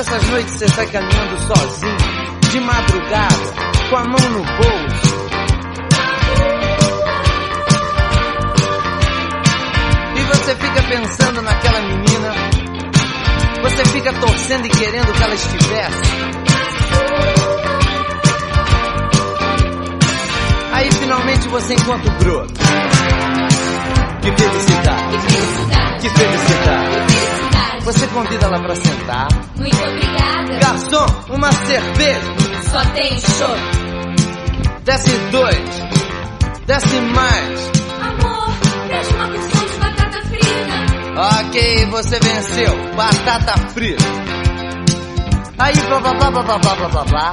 Nessas noites você sai caminhando sozinho, de madrugada, com a mão no bolso. E você fica pensando naquela menina, você fica torcendo e querendo que ela estivesse. Aí finalmente você encontra o broto. Que felicidade, Que felicidade, que felicidade. que felicidade. Você convida ela pra sentar. Muito obrigada. Garçom, uma cerveja. Só tem chopp. Desce 2, desce mais. Amor, traz uma porção de batata frita. Ok, você venceu. Batata frita. Aí blá blá blá blá blá blá blá blá blá.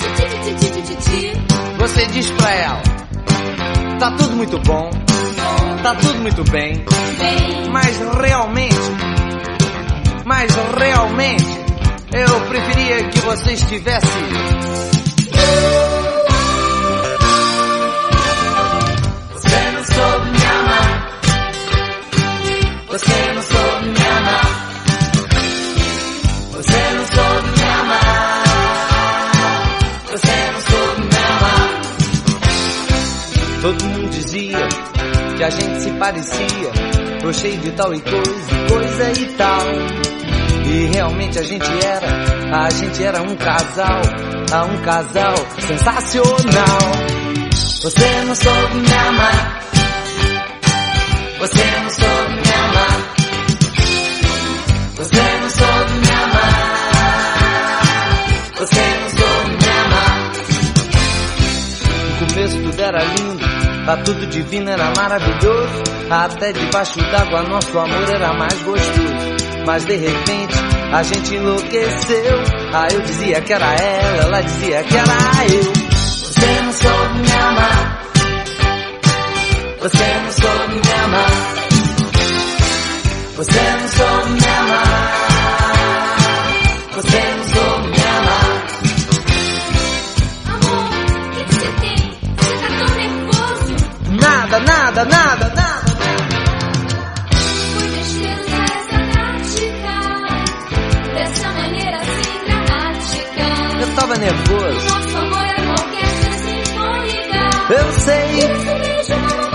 Você diz pra ela: tá tudo muito bom, tá tudo muito bem, Bem, mas realmente eu preferia que você estivesse. Você não soube me amar. Você não soube me amar. Você não soube me amar. Você não soube me amar. Todo mundo dizia que a gente se parecia, tô cheio de tal e coisa e tal. E realmente a gente era um casal sensacional. Você não soube me amar. Você não soube me amar. Você não soube me amar. Você não soube me amar. No começo tudo era lindo, tá tudo divino, era maravilhoso. Até debaixo d'água nosso amor era mais gostoso. Mas de repente a gente enlouqueceu. Aí eu dizia que era ela dizia que era eu. Você não soube me amar. Você não soube me amar. Você não soube me amar. Você não soube me amar. amor, o que você tem? Você tá tão nervoso. Nada. Foi besteira usar essa tática, dessa maneira assim dramática. Eu tava nervoso. Nosso amor é uma orquestra sinfônica. Eu sei. Esse beijo não